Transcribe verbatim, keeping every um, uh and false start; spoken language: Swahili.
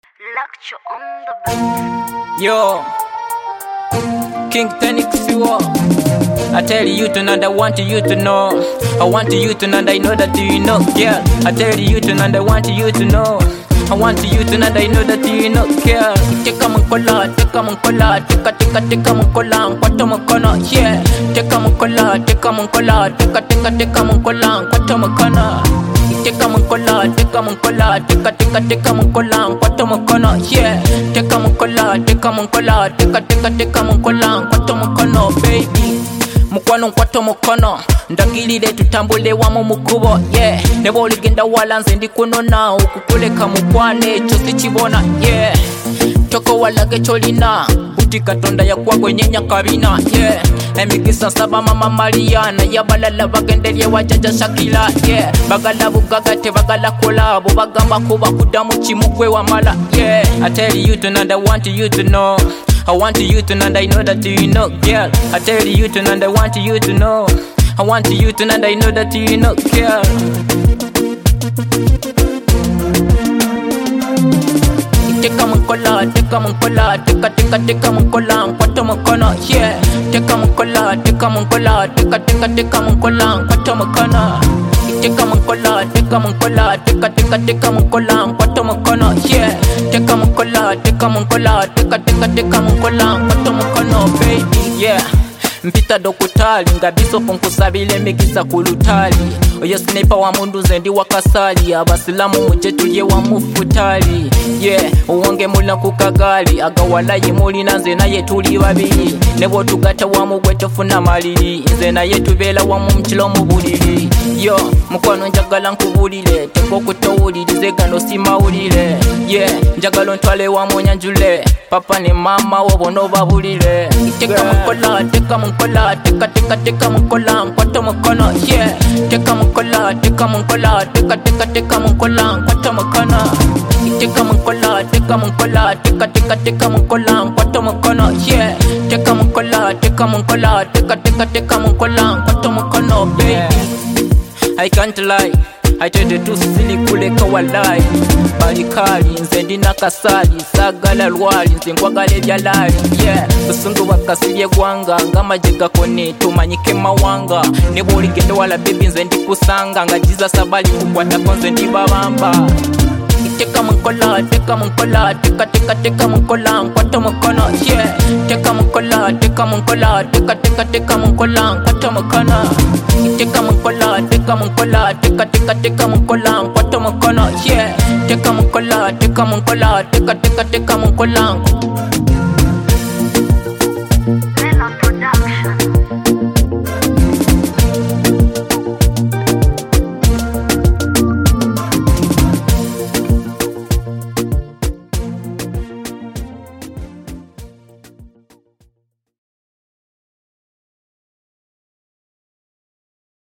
Lecture on the beat. Yo, King Tenix, you are. I tell you tonight, I want you to know. I want you tonight, I know that you know. Yeah, I tell you tonight, I want you to know. I want you tonight, I know that you know. Yeah, take a munkola, take a munkola, take a take a take a munkola, kwato munkono. Yeah, take a munkola, take a munkola, take a take a take a munkola, kwato munkono. Take a munkola, take a munkola, take a take a take a munkola, kwato munkono. Yeah, take a munkola, take a munkola, take a take a take a munkola, kwato munkono, baby. Mukwano nkwato mukono ndagilire tutambule wamu mukubo yeah nebo ligenda walanze ndikunona ukukuleka mukwane cyo sikibona yeah toko walage cholina buti katonda yakwagwe nyenya kabina yeah emikisa saba mama Mariana yabalala bagendelye wajaja Shakila yeah bagala bugagate bagala kolabo bagamba kuba kudamu kimugwe wamala yeah I tell you tonight I want you to know I want you tonight, I know that you know, girl. I tell you tonight, I want you to know. I want you tonight, I know that you know, girl. Take a munkola, take a munkola, take a take a take a munkola, kwato munkono, yeah. Take a munkola, take a munkola, take a take a take a munkola, kwato munkono. Take a munkola, take a munkola, take a take a take a munkola, kwato munkono, yeah. Take a munkola, take a munkola, take a take a take a munkola, kwato munkono, baby, yeah. Mpita dokutali ngabiso ponkusabile migiza kulutali oyo sniper wa mundu zendi wakasali abasilamu muje tulye wa mufutali yeah uwange mulina kukagali agawalaye mulina nze naye tuli babiri nebo tugata wa mugwe tofuna maliri nze naye tubela wa mumchilo mubuliri yo mukwano njagala nkubulire teko kutowulirize gano simawulire yeah njagala ntwale wa munyanjule papa ne mama wo bono babulire teka mukola teka munkola teka teka teka munkola kwato mukono yeah teka munkola teka munkola teka teka teka munkola kwato mukono teka munkola teka munkola teka teka teka munkola kwato mukono yeah teka munkola teka munkola teka teka teka munkola kwato mukono baby I can't lie I tell the truth silly kuleka walai balikali nze ndina kasali sagala lwali nze nkwagala ebyalali yeah busungu bakasibye gwanga ngamajiga kone tumanyike mawanga nebo oligende wala baby nze ndikusanga nga Jesus abali kukwata konze ndibabamba Teka munkola, teka munkola, teka teka teka munkola, kwato mukono, yeah. Teka munkola, teka munkola, teka teka teka munkola, kwato mukono. Teka munkola, teka munkola, teka teka teka munkola, kwato mukono, yeah. Teka munkola, teka munkola, teka teka teka munkola.